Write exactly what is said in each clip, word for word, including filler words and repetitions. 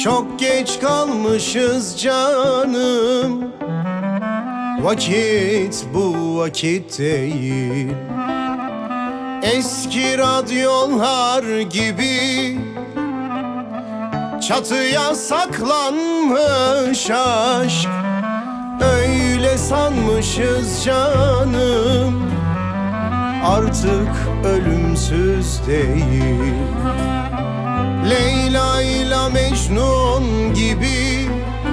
Çok geç kalmışız canım, vakit bu vakit değil. Eski radyolar gibi çatıya saklanmış aşk. Öyle sanmışız canım, artık ölümsüz değil. Leyla ile Mecnun gibi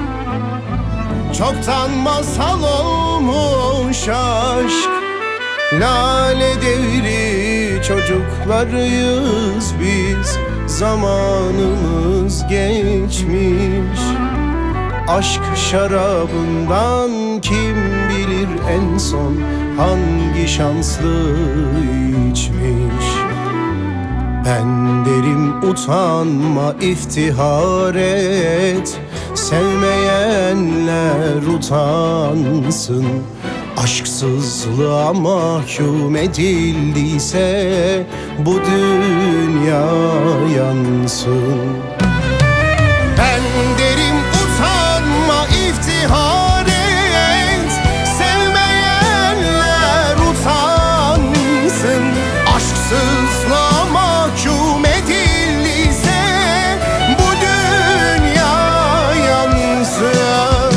çoktan masal olmuş aşk. Lale devri çocuklarıyız biz, zamanımız geçmiş. Aşk şarabından kim bilir en son hangi şanslı içmiş. Ben derim utanma, iftihar et, sevmeyenler utansın. Aşksızlığa mahkum edildiyse bu dünya yansın. Ben derim utanma, iftihar et, sevmeyenler utansın. Aşksızlığa mahkum edildiyse bu dünya yansın.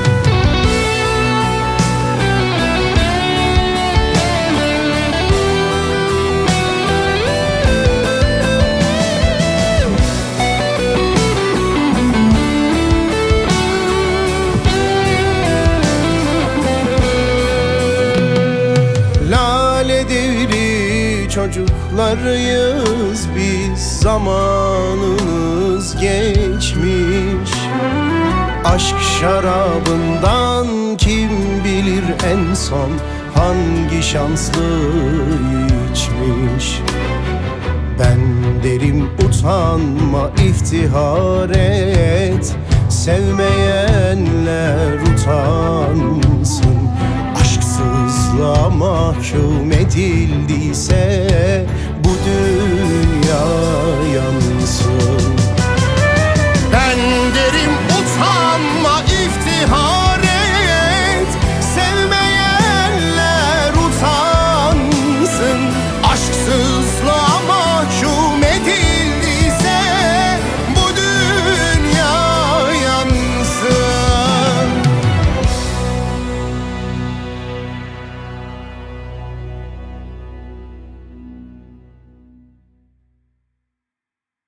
Çocuklarıyız biz, zamanımız geçmiş. Aşk şarabından kim bilir en son hangi şanslı içmiş. Ben derim utanma, iftihar et, sevmeyenler utansın. Aşksızlığa mahkum edildiyse